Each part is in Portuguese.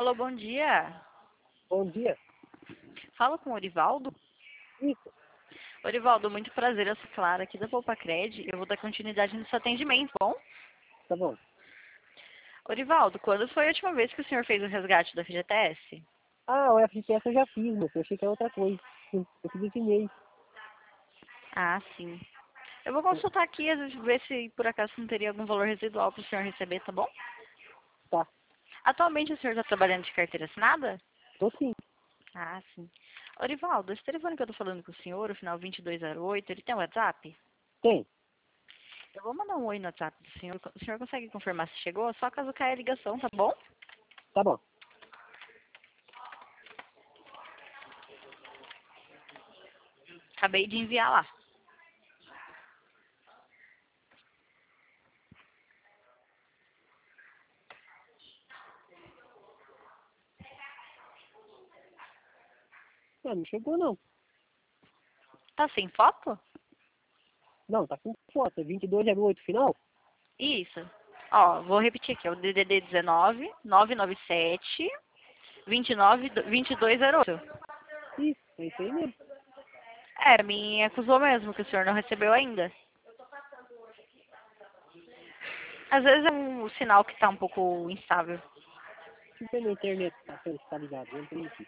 Alô, bom dia. Bom dia. Falo com o Orivaldo. Isso, Orivaldo, muito prazer, eu sou Clara aqui da Poupa-Cred. Eu vou dar continuidade no seu atendimento, bom? tá bom. Orivaldo, quando foi a última vez que o senhor fez o resgate da FGTS? Ah, o FGTS eu já fiz, moço. Eu achei que era outra coisa. Eu fiz esse mês. Ah, sim. Eu vou consultar aqui, ver se por acaso não teria algum valor residual para o senhor receber, tá bom? Tá. Atualmente o senhor está trabalhando de carteira assinada? Tô sim. Ah, sim. Orivaldo, esse telefone que eu tô falando com o senhor, o final 2208, ele tem WhatsApp? Tem. Eu vou mandar um oi no WhatsApp do senhor. O senhor consegue confirmar se chegou? Só caso caia a ligação, tá bom? Tá bom. Acabei de enviar lá. Ah, não chegou não. Tá sem foto? Não, tá com foto. É 2208 final? Isso. Ó, vou repetir aqui. É o DDD 19 997 29 2208. Isso, é isso aí mesmo. É, me acusou mesmo que o senhor não recebeu ainda. Às vezes é um sinal que tá um pouco instável. Deixa eu ver na internet se tá ligado. Eu entrei aqui.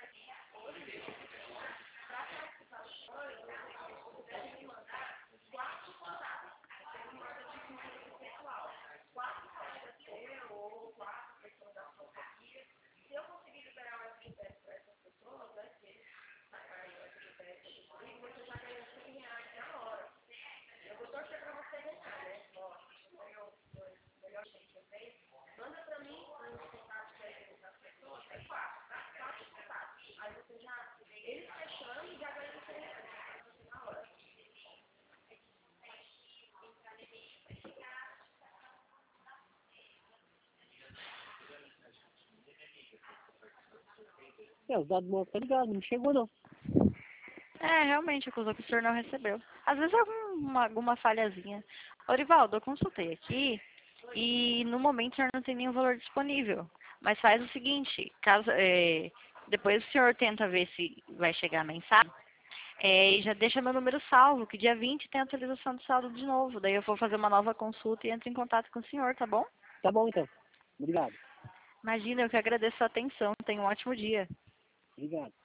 É, os dados móveis tá ligado. Não chegou não. É, realmente acusou que o senhor não recebeu. Às vezes é alguma falhazinha. Orivaldo, eu consultei aqui e no momento o senhor não tem nenhum valor disponível. Mas faz o seguinte, depois o senhor tenta ver se vai chegar a mensagem. E já deixa meu número salvo, que dia 20 tem atualização do saldo de novo. Daí eu vou fazer uma nova consulta e entro em contato com o senhor, tá bom? Tá bom então. Obrigado. Imagina, eu que agradeço a atenção. Tenha um ótimo dia. Obrigado.